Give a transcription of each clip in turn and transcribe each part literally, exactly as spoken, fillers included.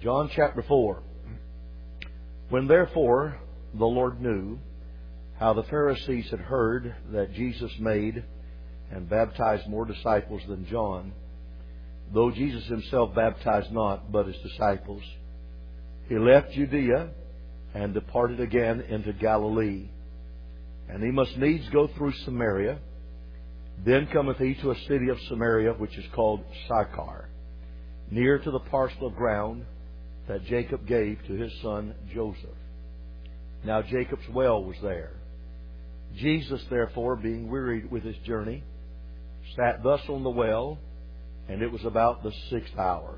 John chapter four. When therefore the Lord knew how the Pharisees had heard that Jesus made and baptized more disciples than John, though Jesus himself baptized not, but his disciples, he left Judea and departed again into Galilee. And he must needs go through Samaria. Then cometh he to a city of Samaria, which is called Sychar, near to the parcel of ground that Jacob gave to his son Joseph. Now Jacob's well was there. Jesus, therefore, being wearied with his journey, sat thus on the well, and it was about the sixth hour.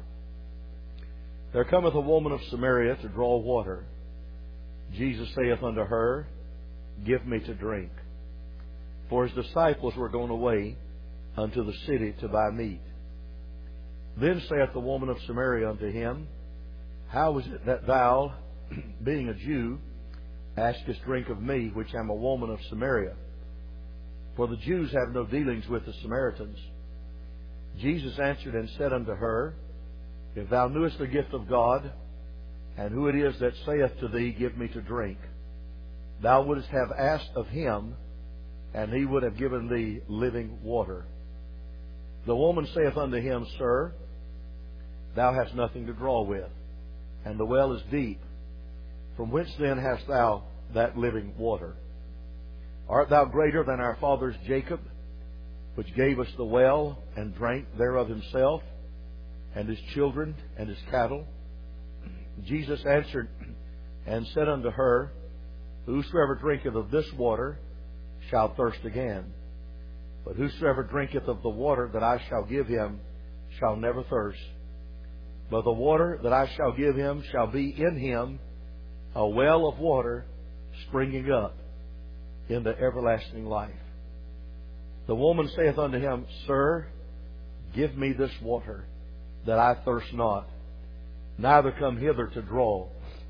There cometh a woman of Samaria to draw water. Jesus saith unto her, Give me to drink. For his disciples were gone away unto the city to buy meat. Then saith the woman of Samaria unto him, How is it that thou, being a Jew, askest drink of me, which am a woman of Samaria? For the Jews have no dealings with the Samaritans. Jesus answered and said unto her, If thou knewest the gift of God, and who it is that saith to thee, Give me to drink, thou wouldst have asked of him, and he would have given thee living water. The woman saith unto him, Sir, thou hast nothing to draw with, and the well is deep. From whence then hast thou that living water? Art thou greater than our fathers Jacob, which gave us the well, and drank thereof himself, and his children, and his cattle? Jesus answered and said unto her, Whosoever drinketh of this water shall thirst again. But whosoever drinketh of the water that I shall give him shall never thirst. But the water that I shall give him shall be in him a well of water springing up into everlasting life. The woman saith unto him, Sir, give me this water, that I thirst not, neither come hither to draw.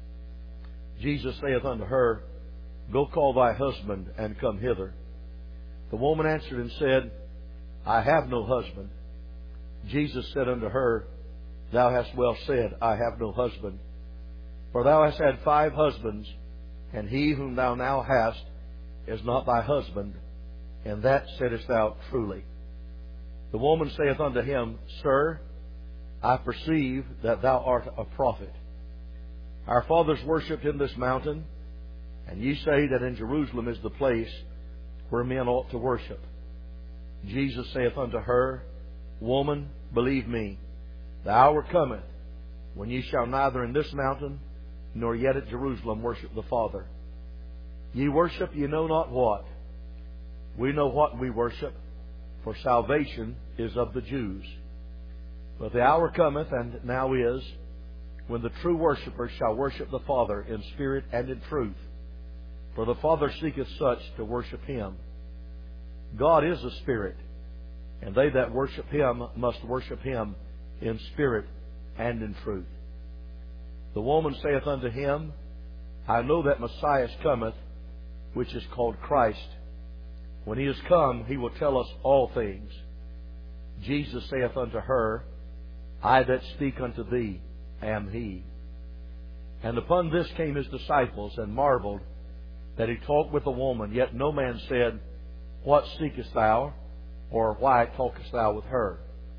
Jesus saith unto her, Go call thy husband, and come hither. The woman answered and said, I have no husband. Jesus said unto her, Thou hast well said, I have no husband. For thou hast had five husbands, and he whom thou now hast is not thy husband, and that saidst thou truly. The woman saith unto him, Sir, I perceive that thou art a prophet. Our fathers worshipped in this mountain, and ye say that in Jerusalem is the place where men ought to worship. Jesus saith unto her, Woman, believe me, the hour cometh when ye shall neither in this mountain nor yet at Jerusalem worship the Father. Ye worship ye know not what. We know what we worship, for salvation is of the Jews. But the hour cometh, and now is, when the true worshippers shall worship the Father in spirit and in truth. For the Father seeketh such to worship Him. God is a Spirit, and they that worship Him must worship Him in spirit and in truth. The woman saith unto him, I know that Messiah cometh, which is called Christ. When He is come, He will tell us all things. Jesus saith unto her, I that speak unto thee am He. And upon this came His disciples, and marveled that He talked with a woman, yet no man said, What seekest thou? Or why talkest thou with her?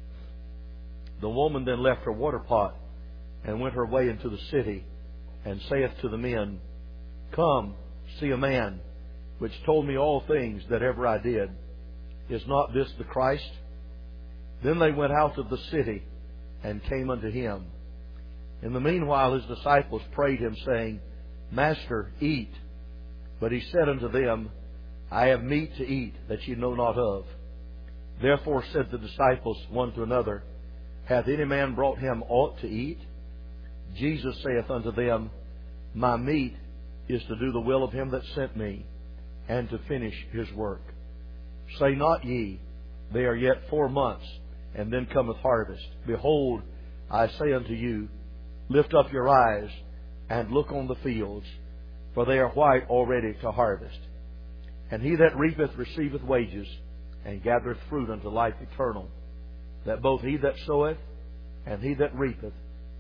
The woman then left her water pot, and went her way into the city, and saith to the men, Come, see a man, which told me all things that ever I did. Is not this the Christ? Then they went out of the city, and came unto Him. In the meanwhile His disciples prayed Him, saying, Master, eat. But He said unto them, I have meat to eat that ye know not of. Therefore said the disciples one to another, Hath any man brought Him aught to eat? Jesus saith unto them, My meat is to do the will of Him that sent me, and to finish His work. Say not ye, They are yet four months, and then cometh harvest. Behold, I say unto you, Lift up your eyes, and look on the fields, for they are white already to harvest. And he that reapeth receiveth wages, and gathereth fruit unto life eternal, that both he that soweth and he that reapeth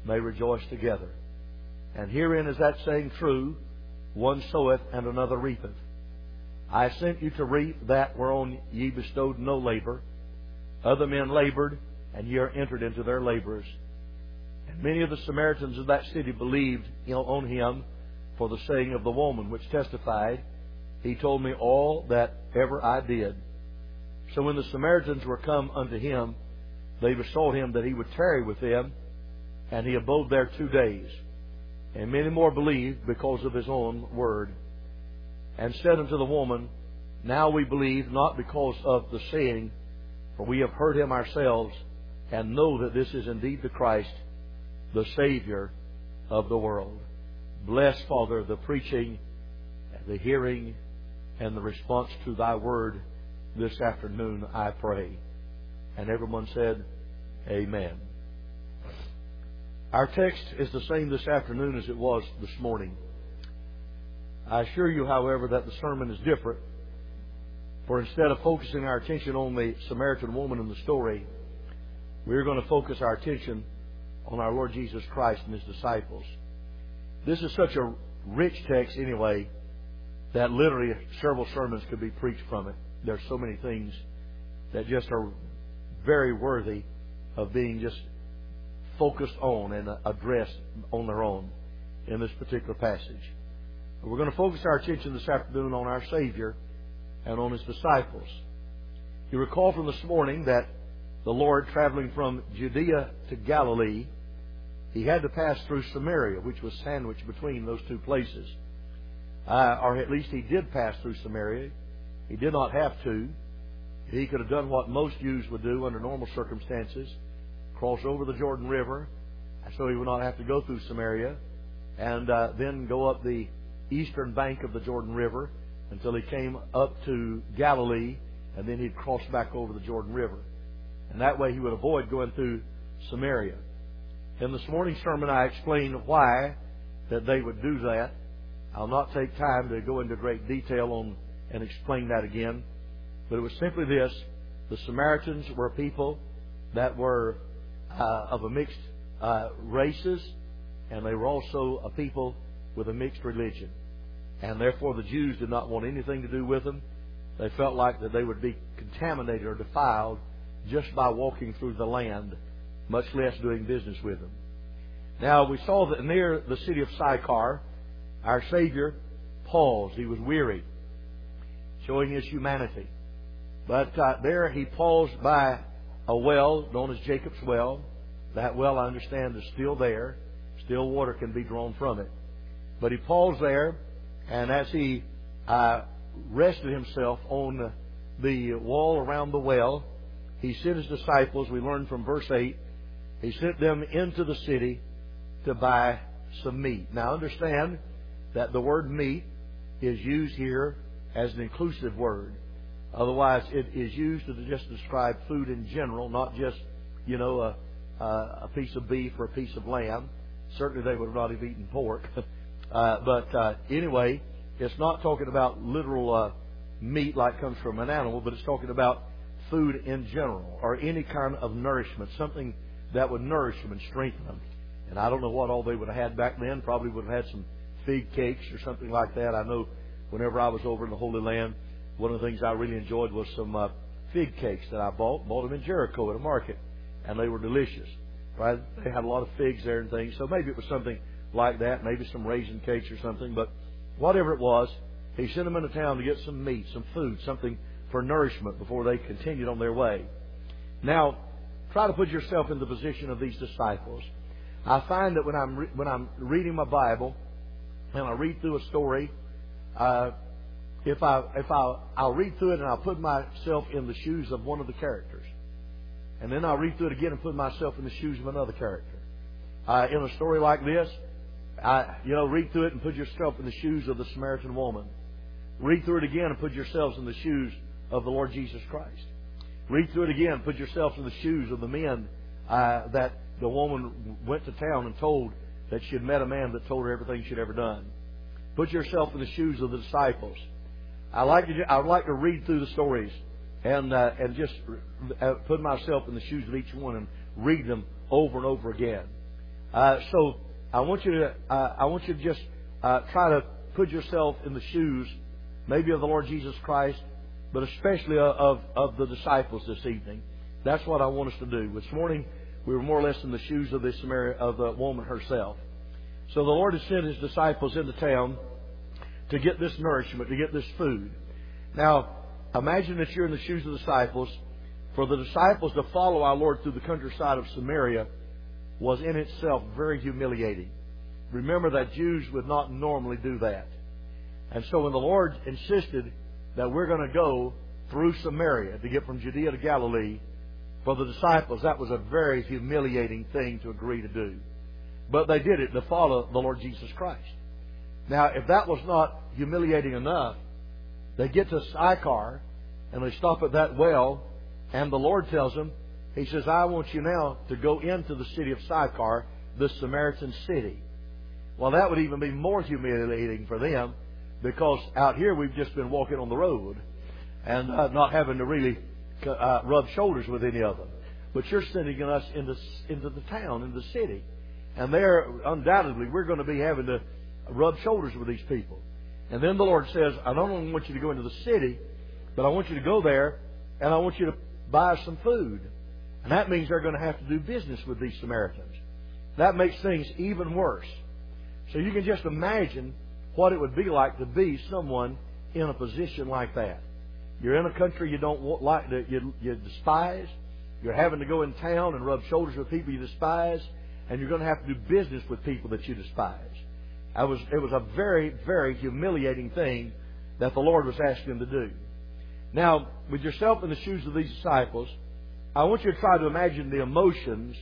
may rejoice together. And herein is that saying true, one soweth and another reapeth. I sent you to reap that whereon ye bestowed no labor. Other men labored, and ye are entered into their labors. And many of the Samaritans of that city believed on him for the saying of the woman, which testified, He told me all that ever I did. So when the Samaritans were come unto him, they besought him that he would tarry with them, and he abode there two days. And many more believed because of his own word. And said unto the woman, Now we believe, not because of the saying, for we have heard him ourselves, and know that this is indeed the Christ, the Savior of the world. Bless, Father, the preaching, the hearing, and the response to Thy word this afternoon, I pray. And everyone said, Amen. Our text is the same this afternoon as it was this morning. I assure you, however, that the sermon is different. For instead of focusing our attention on the Samaritan woman in the story, we're going to focus our attention on our Lord Jesus Christ and His disciples. This is such a rich text anyway that literally several sermons could be preached from it. There's so many things that just are very worthy of being just focused on and addressed on their own in this particular passage. We're going to focus our attention this afternoon on our Savior and on His disciples. You recall from this morning that the Lord, traveling from Judea to Galilee, He had to pass through Samaria, which was sandwiched between those two places. Uh, or at least He did pass through Samaria. He did not have to. He could have done what most Jews would do under normal circumstances, cross over the Jordan River, so He would not have to go through Samaria, and uh, then go up the eastern bank of the Jordan River until He came up to Galilee, and then He'd cross back over the Jordan River. And that way He would avoid going through Samaria. In this morning's sermon, I explained why that they would do that. I'll not take time to go into great detail on and explain that again. But it was simply this. The Samaritans were people that were uh, of a mixed uh, races, and they were also a people with a mixed religion. And therefore the Jews did not want anything to do with them. They felt like that they would be contaminated or defiled just by walking through the land, much less doing business with them. Now, we saw that near the city of Sychar, our Savior paused. He was weary, showing His humanity. But uh, there He paused by a well known as Jacob's well. That well, I understand, is still there. Still water can be drawn from it. But He paused there, and as He uh, rested Himself on the wall around the well, He sent His disciples, we learned from verse eight, He sent them into the city to buy some meat. Now understand that the word meat is used here as an inclusive word. Otherwise, it is used to just describe food in general, not just, you know, a, a piece of beef or a piece of lamb. Certainly they would not have eaten pork. uh, but uh, anyway, it's not talking about literal uh, meat like comes from an animal, but it's talking about food in general, or any kind of nourishment, something that would nourish them and strengthen them. And I don't know what all they would have had back then. Probably would have had some fig cakes or something like that. I know whenever I was over in the Holy Land, one of the things I really enjoyed was some uh, fig cakes that I bought. Bought them in Jericho at a market, and they were delicious. Right? They had a lot of figs there and things, so maybe it was something like that, maybe some raisin cakes or something. But whatever it was, He sent them into town to get some meat, some food, something for nourishment before they continued on their way. Now, try to put yourself in the position of these disciples. I find that when I'm re- when I'm reading my Bible and I read through a story, uh, if I if I I'll read through it and I'll put myself in the shoes of one of the characters, and then I'll read through it again and put myself in the shoes of another character. Uh, in a story like this, I you know read through it and put yourself in the shoes of the Samaritan woman. Read through it again and put yourselves in the shoes of the Lord Jesus Christ. Read through it again, put yourself in the shoes of the men uh, that the woman went to town and told that she had met a man that told her everything she'd ever done. Put yourself in the shoes of the disciples. I like to I would like to read through the stories and uh, and just put myself in the shoes of each one and read them over and over again. Uh, so I want you to uh, I want you to just uh, try to put yourself in the shoes, maybe of the Lord Jesus Christ, but especially of of the disciples this evening. That's what I want us to do. This morning we were more or less in the shoes of the Samaria, of the woman herself. So the Lord has sent His disciples into town to get this nourishment, to get this food. Now, imagine that you're in the shoes of the disciples. For the disciples to follow our Lord through the countryside of Samaria was in itself very humiliating. Remember that Jews would not normally do that. And so when the Lord insisted that we're going to go through Samaria to get from Judea to Galilee, for the disciples, that was a very humiliating thing to agree to do. But they did it to follow the Lord Jesus Christ. Now, if that was not humiliating enough, they get to Sychar and they stop at that well, and the Lord tells them, He says, I want you now to go into the city of Sychar, the Samaritan city. Well, that would even be more humiliating for them, because out here we've just been walking on the road and uh, not having to really uh, rub shoulders with any of them. But you're sending us into, into the town, into the city. And there, undoubtedly, we're going to be having to rub shoulders with these people. And then the Lord says, I don't only want you to go into the city, but I want you to go there and I want you to buy some food. And that means they're going to have to do business with these Samaritans. That makes things even worse. So you can just imagine what it would be like to be someone in a position like that. You're in a country you don't want, like, that you, you despise. You're having to go in town and rub shoulders with people you despise, and you're going to have to do business with people that you despise. I was, it was a very, very humiliating thing that the Lord was asking them to do. Now, with yourself in the shoes of these disciples, I want you to try to imagine the emotions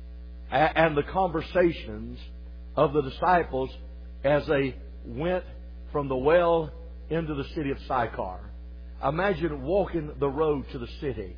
and the conversations of the disciples as they went from the well into the city of Sychar. Imagine walking the road to the city.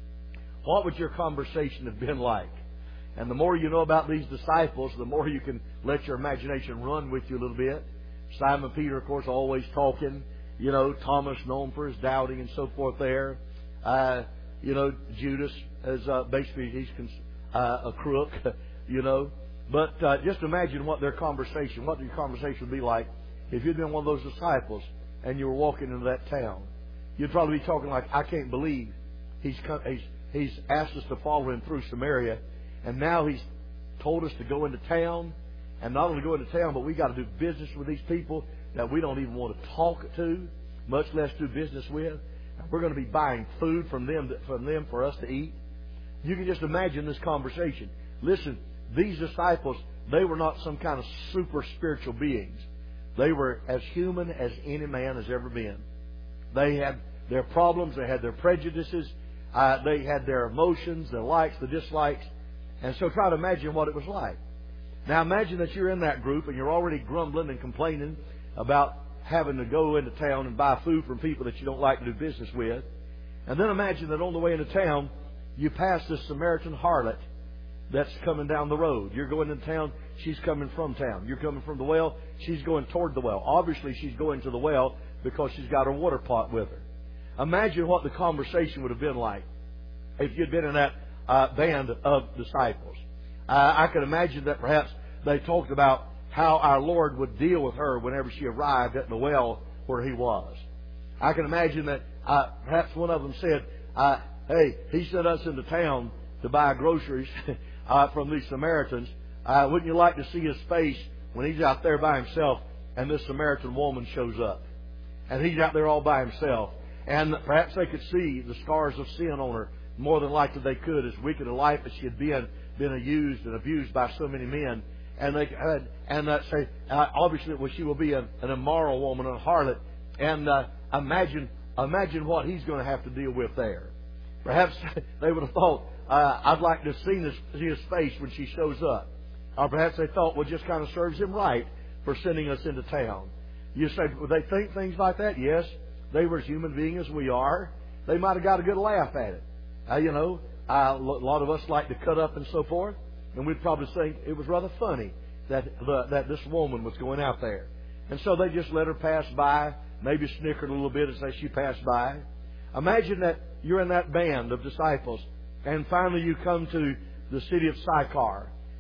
What would your conversation have been like? And the more you know about these disciples, the more you can let your imagination run with you a little bit. Simon Peter, of course, always talking. You know, Thomas, known for his doubting and so forth there. Uh, you know, Judas is uh, basically, he's uh, a crook, you know. But uh, just imagine what their conversation, what your conversation would be like if you'd been one of those disciples and you were walking into that town. You'd probably be talking like, I can't believe he's come, he's he's asked us to follow him through Samaria, and now he's told us to go into town, and not only go into town, but we got to do business with these people that we don't even want to talk to, much less do business with. And we're going to be buying food from them from them for us to eat. You can just imagine this conversation. Listen, these disciples, they were not some kind of super spiritual beings. They were as human as any man has ever been. They had their problems, they had their prejudices, uh, they had their emotions, their likes, the dislikes. And so try to imagine what it was like. Now imagine that you're in that group and you're already grumbling and complaining about having to go into town and buy food from people that you don't like to do business with. And then imagine that on the way into town, you pass this Samaritan harlot that's coming down the road. You're going into town, she's coming from town. You're coming from the well, she's going toward the well. Obviously, she's going to the well because she's got her water pot with her. Imagine what the conversation would have been like if you'd been in that uh, band of disciples. Uh, I can imagine that perhaps they talked about how our Lord would deal with her whenever she arrived at the well where He was. I can imagine that uh, perhaps one of them said, uh, hey, He sent us into town to buy groceries uh, from these Samaritans. Uh, wouldn't you like to see His face when He's out there by Himself and this Samaritan woman shows up? And He's out there all by Himself. And perhaps they could see the scars of sin on her. More than likely they could, as wicked a life as she had been, been used and abused by so many men. And they had, and uh, say, uh, obviously, well, she will be an, an immoral woman, a harlot. And uh, imagine, imagine what he's going to have to deal with there. Perhaps they would have thought, uh, I'd like to see his, see his face when she shows up. Or perhaps they thought, well, just kind of serves him right for sending us into town. You say, would they think things like that? Yes. They were as human beings as we are. They might have got a good laugh at it. Uh, you know, uh, a lot of us like to cut up and so forth. And we'd probably think it was rather funny that the, that this woman was going out there. And so they just let her pass by, maybe snickered a little bit as she passed by. Imagine that you're in that band of disciples, and finally you come to the city of Sychar.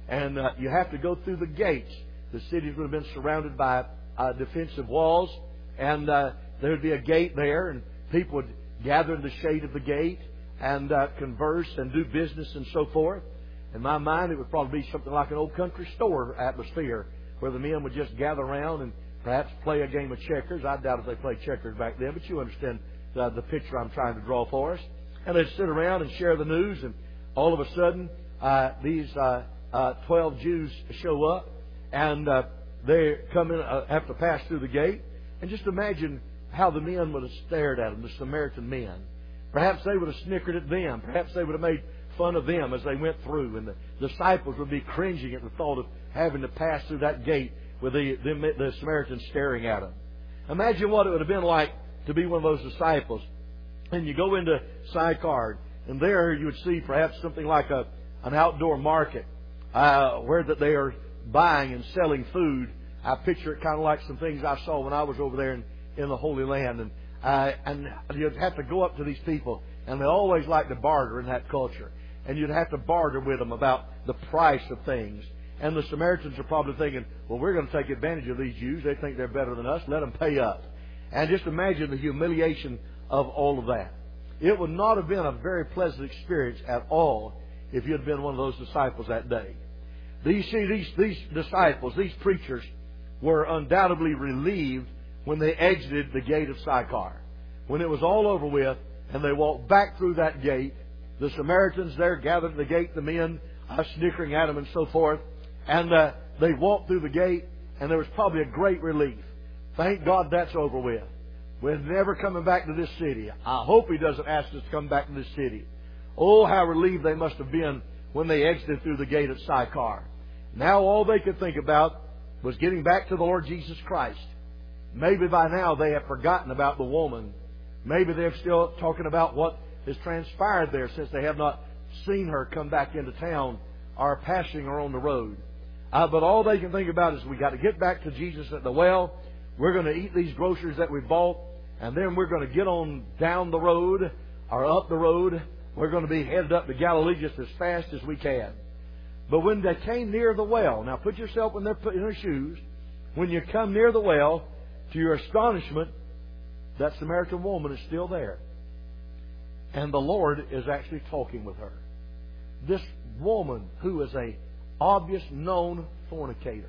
And uh, you have to go through the gates. The cities would have been surrounded by uh, defensive walls. And uh, there would be a gate there. And people would gather in the shade of the gate and uh, converse and do business and so forth. In my mind, it would probably be something like an old country store atmosphere where the men would just gather around and perhaps play a game of checkers. I doubt if they played checkers back then, but you understand the, the picture I'm trying to draw for us. And they'd sit around and share the news, and all of a sudden, uh, these uh, uh, twelve Jews show up, and uh, they come in, uh, have to pass through the gate. And just imagine how the men would have stared at them, the Samaritan men. Perhaps they would have snickered at them. Perhaps they would have made fun of them as they went through, and the disciples would be cringing at the thought of having to pass through that gate with the, the, the Samaritans staring at them. Imagine what it would have been like to be one of those disciples. And you go into Sychar, and there you would see perhaps something like a an outdoor market uh, where that they are buying and selling food. I picture it kind of like some things I saw when I was over there in, in the Holy Land. And, uh, and you'd have to go up to these people, and they always like to barter in that culture. And you'd have to barter with them about the price of things. And the Samaritans are probably thinking, well, we're going to take advantage of these Jews. They think they're better than us. Let them pay up. And just imagine the humiliation of all of that. It would not have been a very pleasant experience at all if you had been one of those disciples that day. These, see, these, these disciples, these preachers, were undoubtedly relieved when they exited the gate of Sychar. When it was all over with, and they walked back through that gate, the Samaritans there gathered at the gate, the men uh, snickering at them and so forth. And uh, they walked through the gate, and there was probably a great relief. Thank God that's over with. We're never coming back to this city. I hope He doesn't ask us to come back to this city. Oh, how relieved they must have been when they exited through the gate at Sychar. Now all they could think about was getting back to the Lord Jesus Christ. Maybe by now they have forgotten about the woman. Maybe they're still talking about what has transpired there since they have not seen her come back into town or passing her on the road. Uh, but all they can think about is we got to get back to Jesus at the well. We're going to eat these groceries that we bought, and then we're going to get on down the road or up the road. We're going to be headed up to Galilee just as fast as we can. But when they came near the well, now put yourself in their, in their shoes. When you come near the well, to your astonishment, that Samaritan woman is still there. And the Lord is actually talking with her. This woman who is a obvious known fornicator.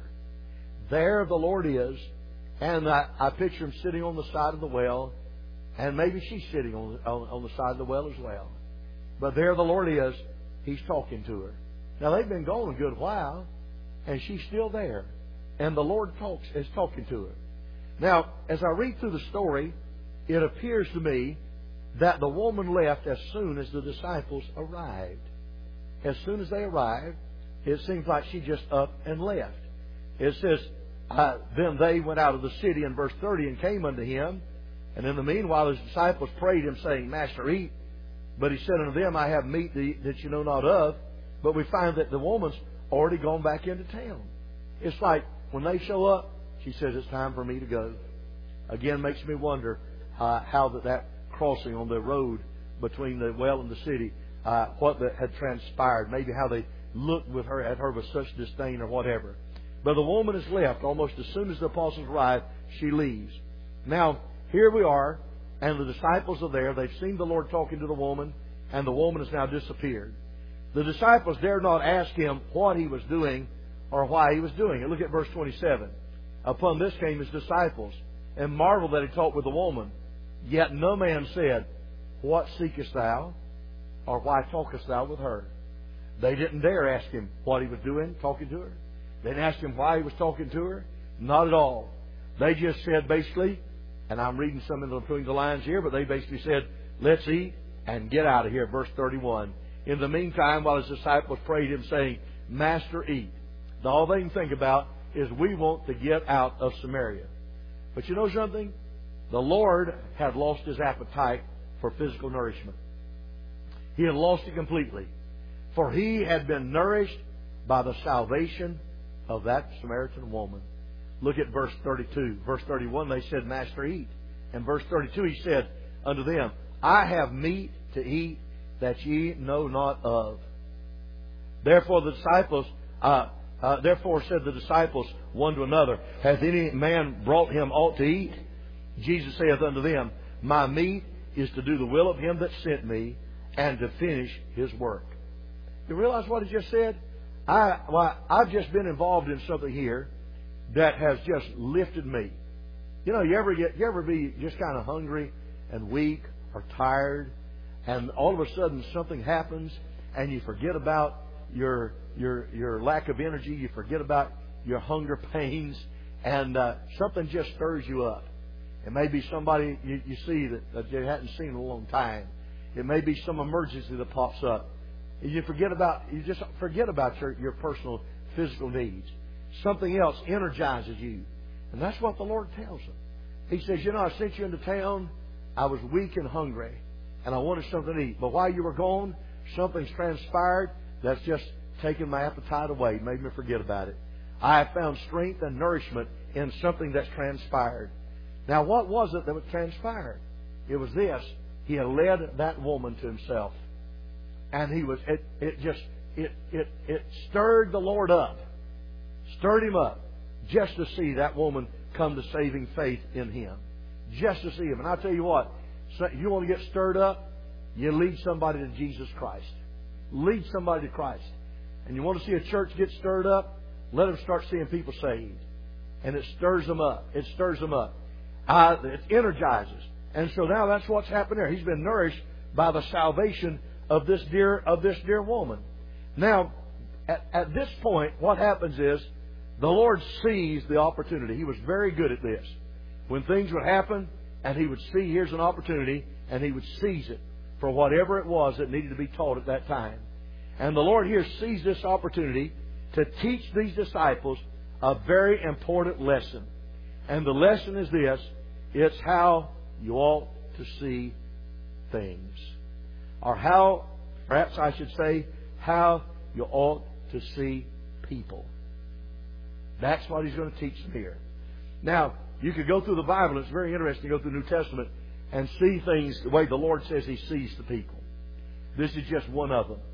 There the Lord is. And I, I picture Him sitting on the side of the well. And maybe she's sitting on, on, on the side of the well as well. But there the Lord is. He's talking to her. Now they've been gone a good while. And she's still there. And the Lord talks is talking to her. Now, as I read through the story, it appears to me that the woman left as soon as the disciples arrived. As soon as they arrived, it seems like she just up and left. It says, uh, then they went out of the city in verse thirty and came unto Him. And in the meanwhile His disciples prayed Him, saying, Master, eat. But He said unto them, I have meat that you know not of. But we find that the woman's already gone back into town. It's like when they show up, she says, it's time for me to go. Again, makes me wonder uh, how that, that crossing on the road between the well and the city, uh, what that had transpired. Maybe how they looked with her at her with such disdain or whatever. But the woman is left almost as soon as the apostles arrive. She leaves. Now, here we are, and the disciples are there. They've seen the Lord talking to the woman, and the woman has now disappeared. The disciples dared not ask Him what He was doing or why He was doing it. Look at verse twenty-seven. Upon this came His disciples, and marveled that He talked with the woman. Yet no man said, What seekest thou? Or why talkest thou with her? They didn't dare ask Him what He was doing, talking to her. They didn't ask Him why He was talking to her. Not at all. They just said basically, and I'm reading some in between the lines here, but they basically said, let's eat and get out of here. Verse thirty-one. In the meantime, while His disciples prayed Him, saying, Master, eat. All they can think about is we want to get out of Samaria. But you know something? The Lord had lost His appetite for physical nourishment. He had lost it completely. For He had been nourished by the salvation of that Samaritan woman. Look at verse thirty-two. Verse thirty-one, they said, Master, eat. And verse thirty-two, He said unto them, I have meat to eat that ye know not of. Therefore the disciples Uh, uh, therefore said the disciples one to another, hath any man brought him aught to eat? Jesus saith unto them, my meat is to do the will of him that sent me, and to finish his work. You realize what he just said? I, well, I've just been involved in something here that has just lifted me. You know, you ever get, you ever be just kind of hungry and weak or tired, and all of a sudden something happens, and you forget about your your your lack of energy, you forget about your hunger pains, and uh, something just stirs you up. It may be somebody you, you see that, that you hadn't seen in a long time. It may be some emergency that pops up. You forget about you just forget about your, your personal physical needs. Something else energizes you. And that's what the Lord tells them. He says, you know, I sent you into town. I was weak and hungry, and I wanted something to eat. But while you were gone, something's transpired that's just taken my appetite away, made me forget about it. I have found strength and nourishment in something that's transpired. Now, what was it that was transpired? It was this. He had led that woman to himself. And he was, it, it just, it, it, it stirred the Lord up. Stirred him up. Just to see that woman come to saving faith in him. Just to see him. And I'll tell you what, so you want to get stirred up, you lead somebody to Jesus Christ. Lead somebody to Christ. And you want to see a church get stirred up, let them start seeing people saved. And it stirs them up. It stirs them up. Uh, it energizes. And so now that's what's happened there. He's been nourished by the salvation of this dear of this dear woman. Now, at, at this point, what happens is the Lord sees the opportunity. He was very good at this. When things would happen, and He would see here's an opportunity, and He would seize it for whatever it was that needed to be taught at that time. And the Lord here sees this opportunity to teach these disciples a very important lesson. And the lesson is this: it's how you ought to see things. Or how, perhaps I should say, how you ought to see people. That's what He's going to teach them here. Now, you could go through the Bible. It's very interesting to go through the New Testament and see things the way the Lord says He sees the people. This is just one of them.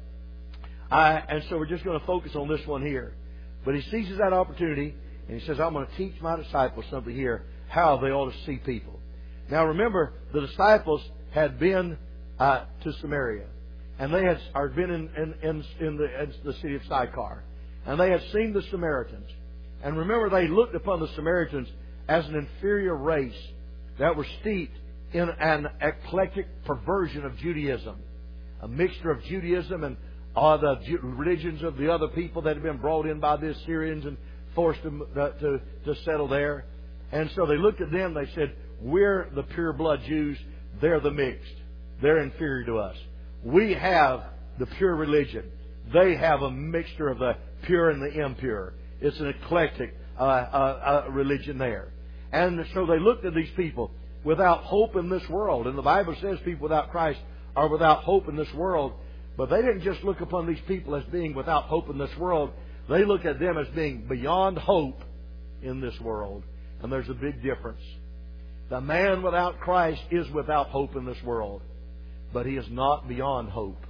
I, and so we're just going to focus on this one here. But He seizes that opportunity, and He says, I'm going to teach my disciples something here, how they ought to see people. Now remember, the disciples had been uh, to Samaria. And they had or been in, in, in, in, the, in the city of Sychar. And they had seen the Samaritans. And remember, they looked upon the Samaritans as an inferior race that were steeped in an eclectic perversion of Judaism. A mixture of Judaism and all the religions of the other people that had been brought in by the Assyrians and forced to, to, to settle there. And so they looked at them, they said, we're the pure blood Jews, they're the mixed. They're inferior to us. We have the pure religion. They have a mixture of the pure and the impure. It's an eclectic uh, uh, uh, religion there. And so they looked at these people without hope in this world. And the Bible says people without Christ are without hope in this world. But they didn't just look upon these people as being without hope in this world. They look at them as being beyond hope in this world. And there's a big difference. The man without Christ is without hope in this world. But he is not beyond hope.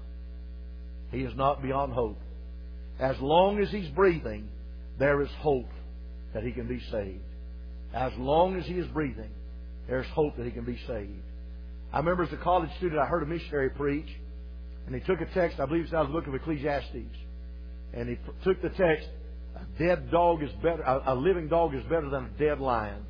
He is not beyond hope. As long as he's breathing, there is hope that he can be saved. As long as he is breathing, there's hope that he can be saved. I remember as a college student, I heard a missionary preach, and he took a text, I believe it's out of the book of Ecclesiastes, and he took the text, a dead dog is better, a living dog is better than a dead lion.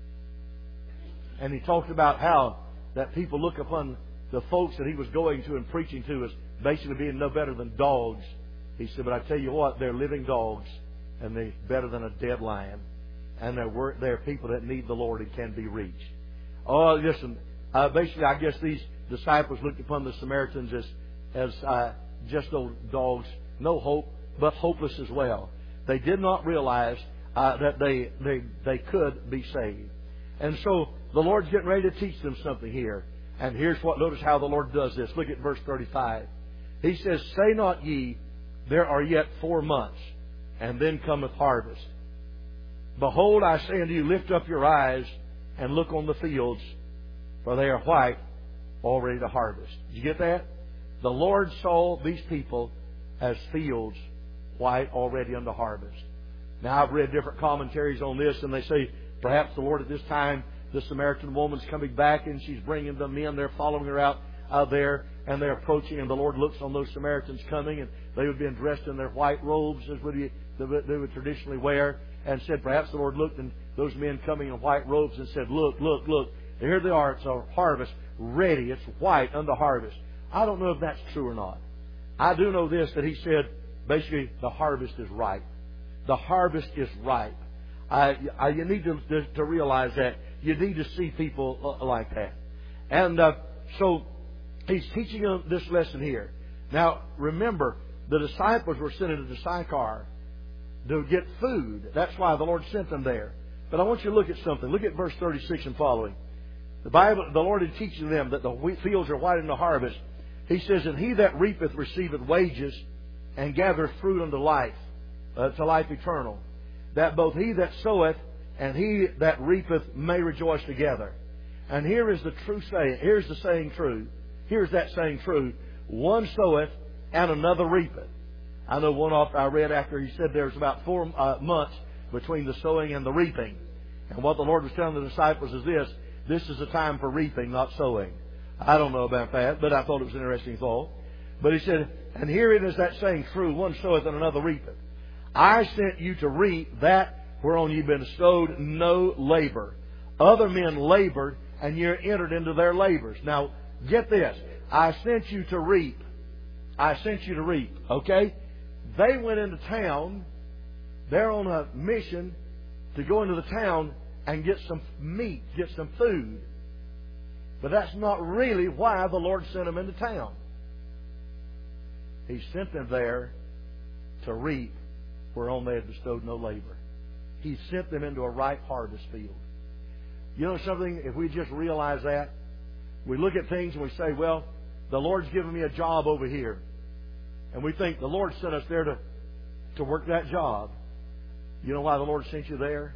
And he talked about how that people look upon the folks that he was going to and preaching to as basically being no better than dogs. He said, but I tell you what, they're living dogs, and they're better than a dead lion. And they're, they're people that need the Lord and can be reached. Oh, listen, uh, basically I guess these disciples looked upon the Samaritans as, as uh, just those dogs, no hope, but hopeless as well. They did not realize uh, that they, they, they could be saved. And so the Lord's getting ready to teach them something here. And here's what, notice how the Lord does this. Look at verse thirty-five. He says, say not ye, there are yet four months, and then cometh harvest. Behold, I say unto you, lift up your eyes and look on the fields, for they are white, already to harvest. Did you get that? The Lord saw these people as fields white, already unto harvest. Now, I've read different commentaries on this, and they say perhaps the Lord at this time, the Samaritan woman's coming back, and she's bringing them in. They're following her out, out there, and they're approaching, and the Lord looks on those Samaritans coming, and they would be dressed in their white robes, as would be, they would traditionally wear, and said perhaps the Lord looked and those men coming in white robes and said, look, look, look, here they are. It's a harvest ready. It's white unto harvest. I don't know if that's true or not. I do know this, that he said, basically, the harvest is ripe. The harvest is ripe. I, I, you need to, to, to realize that. You need to see people like that. And uh, so he's teaching them this lesson here. Now, remember, the disciples were sent into Sychar to get food. That's why the Lord sent them there. But I want you to look at something. Look at verse thirty-six and following. The Bible, the Lord is teaching them that the wheat fields are white in the harvest. He says, and he that reapeth receiveth wages, and gathereth fruit unto life, uh, to life eternal, that both he that soweth and he that reapeth may rejoice together. And here is the true saying. Here's the saying true. Here's that saying true. One soweth and another reapeth. I know one off I read after he said there's about four uh, months between the sowing and the reaping. And what the Lord was telling the disciples is this. This is a time for reaping, not sowing. I don't know about that, but I thought it was an interesting thought. But he said, and herein is that saying true, one soweth and another reapeth. I sent you to reap that whereon you've been bestowed no labor. Other men labored, and you're entered into their labors. Now, get this. I sent you to reap. I sent you to reap. Okay? They went into town. They're on a mission to go into the town and get some meat, get some food. But that's not really why the Lord sent them into town. He sent them there to reap whereon they had bestowed no labor. He sent them into a ripe harvest field. You know something? If we just realize that, we look at things and we say, well, the Lord's given me a job over here. And we think the Lord sent us there to, to work that job. You know why the Lord sent you there?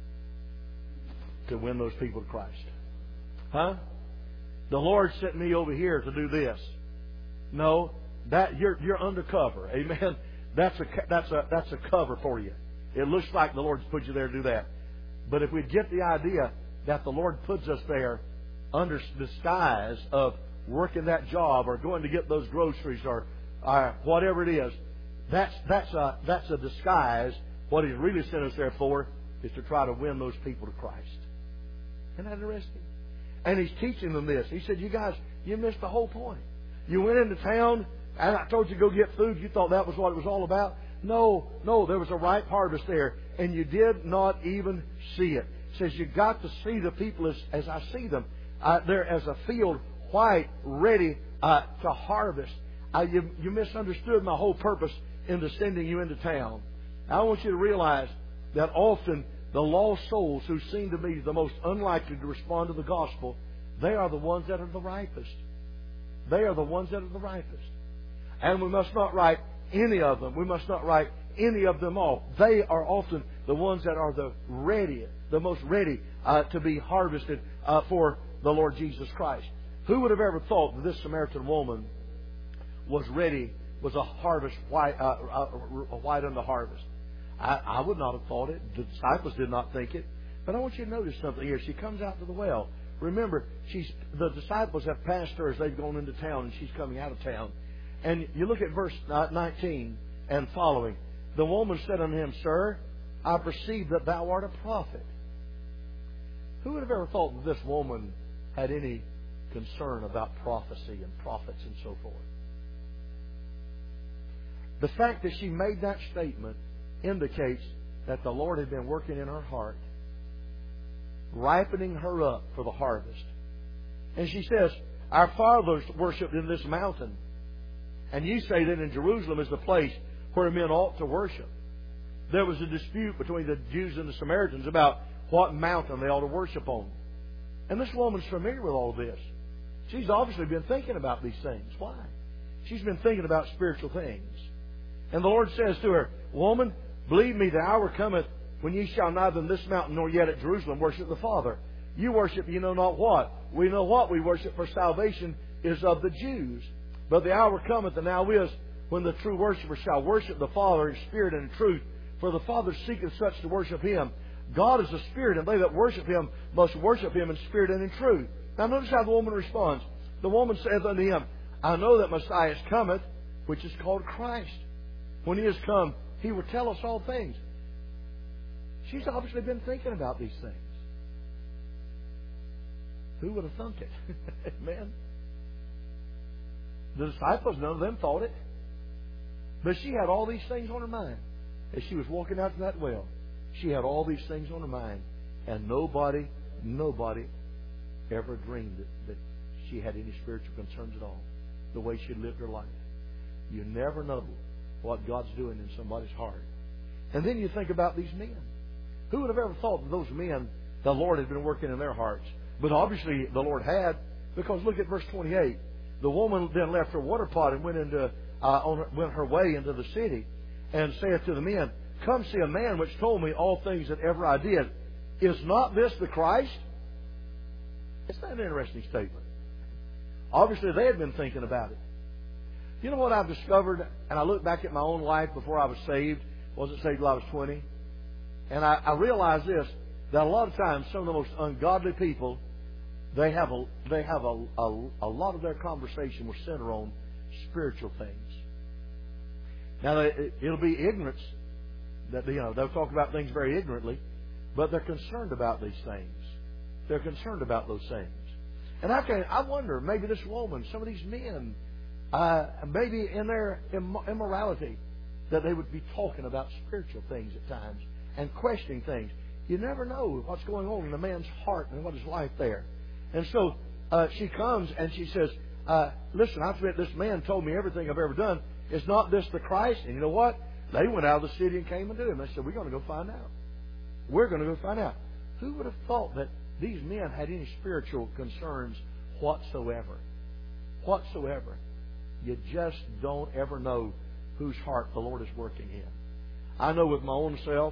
To win those people to Christ. Huh? The Lord sent me over here to do this. No, that you're you're undercover. Amen. That's a that's a that's a cover for you. It looks like the Lord's put you there to do that. But if we get the idea that the Lord puts us there under disguise of working that job or going to get those groceries or, or whatever it is, that's that's a that's a disguise. What He's really sent us there for is to try to win those people to Christ. Isn't that interesting? And He's teaching them this. He said, you guys, you missed the whole point. You went into town, and I told you to go get food. You thought that was what it was all about. No, no, there was a ripe harvest there, and you did not even see it. It says you got to see the people as, as I see them. Uh, they're as a field, white, ready uh, to harvest. Uh, you, you misunderstood my whole purpose in sending you into town. I want you to realize that often the lost souls who seem to be the most unlikely to respond to the gospel, they are the ones that are the ripest. They are the ones that are the ripest. And we must not write any of them. We must not write any of them off. They are often the ones that are the ready, the most ready uh, to be harvested uh, for the Lord Jesus Christ. Who would have ever thought that this Samaritan woman was ready, was a harvest white, uh, uh, white on the harvest? I, I would not have thought it. The disciples did not think it. But I want you to notice something here. She comes out to the well. Remember, she's the disciples have passed her as they've gone into town, and she's coming out of town. And you look at verse nineteen and following. The woman said unto him, Sir, I perceive that thou art a prophet. Who would have ever thought that this woman had any concern about prophecy and prophets and so forth? The fact that she made that statement indicates that the Lord had been working in her heart, ripening her up for the harvest. And she says, our fathers worshipped in this mountain, and you say that in Jerusalem is the place where men ought to worship. There was a dispute between the Jews and the Samaritans about what mountain they ought to worship on. And this woman's familiar with all this. She's obviously been thinking about these things. Why? She's been thinking about spiritual things. And the Lord says to her, Woman, believe me, the hour cometh when ye shall neither in this mountain nor yet at Jerusalem worship the Father. You worship you know not what. We know what we worship, for salvation is of the Jews. But the hour cometh, and now is, when the true worshiper shall worship the Father in spirit and in truth. For the Father seeketh such to worship Him. God is a spirit, and they that worship Him must worship Him in spirit and in truth. Now notice how the woman responds. The woman saith unto Him, I know that Messiah cometh, which is called Christ. When He is come, He will tell us all things. She's obviously been thinking about these things. Who would have thunk it? Amen. The disciples, none of them thought it. But she had all these things on her mind. As she was walking out to that well, she had all these things on her mind. And nobody, nobody ever dreamed that, that she had any spiritual concerns at all. The way she lived her life. You never know what God's doing in somebody's heart. And then you think about these men. Who would have ever thought that those men, the Lord had been working in their hearts? But obviously the Lord had, because look at verse twenty-eight. The woman then left her water pot and went into uh, on her, went her way into the city, and saith to the men, Come see a man which told me all things that ever I did. Is not this the Christ? Isn't that an interesting statement? Obviously they had been thinking about it. You know what I've discovered, and I look back at my own life before I was saved. Wasn't saved till I was twenty. And I, I realized this, that a lot of times some of the most ungodly people, they have a they have a, a, a lot of their conversation will center on spiritual things. Now it, it'll be ignorance that you know they'll talk about things very ignorantly, but they're concerned about these things. They're concerned about those things. And I can I wonder, maybe this woman, some of these men, uh, maybe in their immorality, that they would be talking about spiritual things at times and questioning things. You never know what's going on in a man's heart and what is life there. And so uh, she comes and she says, uh, listen, I admit this man told me everything I've ever done. Is not this the Christ? And you know what? They went out of the city and came and did him. They said, we're going to go find out. We're going to go find out. Who would have thought that these men had any spiritual concerns whatsoever? Whatsoever. You just don't ever know whose heart the Lord is working in. I know with my own self,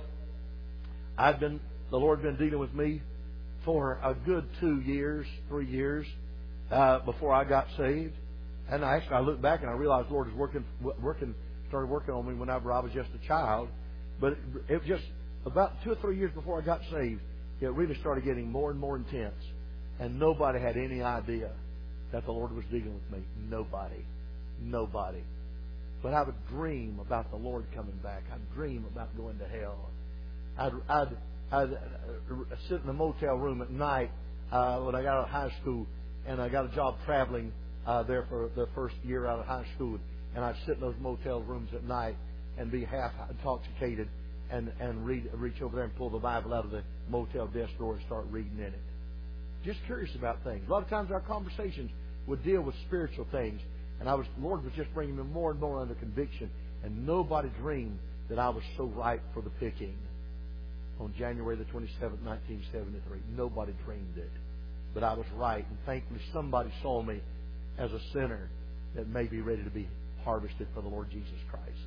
I've been, the Lord had been dealing with me for a good two years, three years, uh, before I got saved. And I actually, I look back and I realized the Lord was working, working, started working on me whenever I was just a child. But it, it was just about two or three years before I got saved, it really started getting more and more intense. And nobody had any idea that the Lord was dealing with me. Nobody. Nobody. But I would dream about the Lord coming back. I'd dream about going to hell. I'd, I'd, I'd sit in the motel room at night uh, when I got out of high school, and I got a job traveling uh, there for the first year out of high school. And I'd sit in those motel rooms at night and be half intoxicated and, and read, reach over there and pull the Bible out of the motel desk drawer and start reading in it. Just curious about things. A lot of times our conversations would deal with spiritual things. And I was, the Lord was just bringing me more and more under conviction. And nobody dreamed that I was so ripe for the picking on January the twenty-seventh, nineteen seventy-three. Nobody dreamed it. But I was right. And thankfully somebody saw me as a sinner that may be ready to be harvested for the Lord Jesus Christ.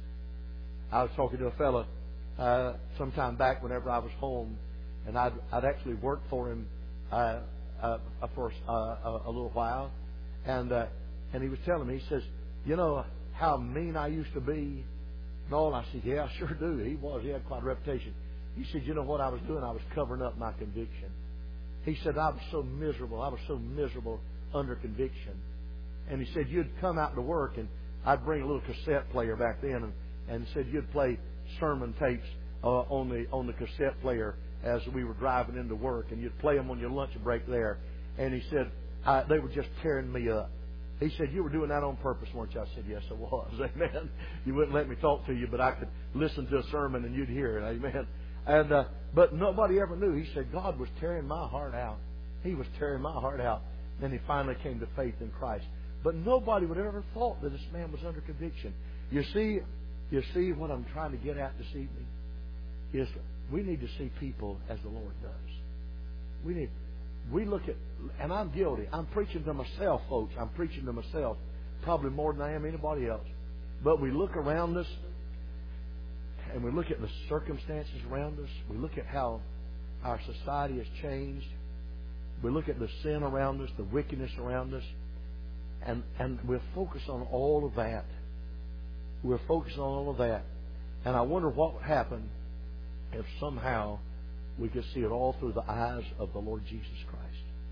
I was talking to a fellow uh, sometime back whenever I was home. And I'd, I'd actually worked for him uh, uh, for uh, a, a little while. And... Uh, And he was telling me, he says, you know how mean I used to be? And all, I said, yeah, I sure do. He was. He had quite a reputation. He said, you know what I was doing? I was covering up my conviction. He said, I was so miserable. I was so miserable under conviction. And he said, you'd come out to work, and I'd bring a little cassette player back then, and, and said you'd play sermon tapes uh, on the on the cassette player as we were driving into work, and you'd play them on your lunch break there. And he said, I, they were just tearing me up. He said, you were doing that on purpose, weren't you? I said, yes, I was. Amen. You wouldn't let me talk to you, but I could listen to a sermon and you'd hear it. Amen. And uh, but nobody ever knew. He said, God was tearing my heart out. He was tearing my heart out. Then he finally came to faith in Christ. But nobody would have ever thought that this man was under conviction. You see, you see what I'm trying to get at this evening? Is we need to see people as the Lord does. We need... We look at, and I'm guilty. I'm preaching to myself, folks. I'm preaching to myself probably more than I am anybody else. But we look around us, and we look at the circumstances around us. We look at how our society has changed. We look at the sin around us, the wickedness around us, and, and we'll focus on all of that. We're focused on all of that. And I wonder what would happen if somehow we could see it all through the eyes of the Lord Jesus Christ.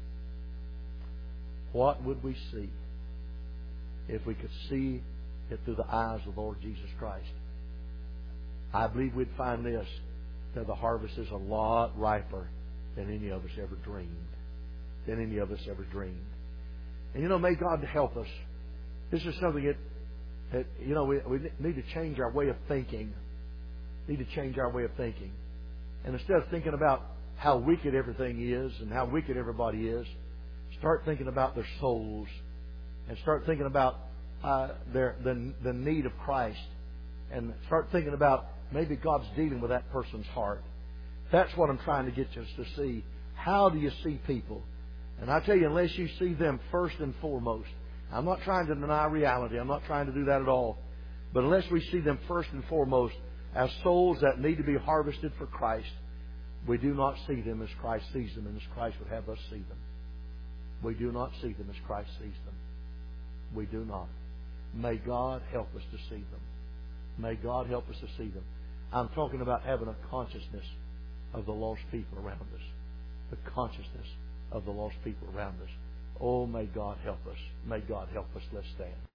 What would we see if we could see it through the eyes of the Lord Jesus Christ? I believe we'd find this, that the harvest is a lot riper than any of us ever dreamed. Than any of us ever dreamed. And you know, may God help us. This is something that, that you know, we, we need to change our way of thinking. Need to change our way of thinking. And instead of thinking about how wicked everything is and how wicked everybody is, start thinking about their souls and start thinking about uh, their the, the need of Christ, and start thinking about maybe God's dealing with that person's heart. That's what I'm trying to get us to see. How do you see people? And I tell you, unless you see them first and foremost, I'm not trying to deny reality. I'm not trying to do that at all. But unless we see them first and foremost as souls that need to be harvested for Christ, we do not see them as Christ sees them and as Christ would have us see them. We do not see them as Christ sees them. We do not. May God help us to see them. May God help us to see them. I'm talking about having a consciousness of the lost people around us. The consciousness of the lost people around us. Oh, may God help us. May God help us. Let's stand.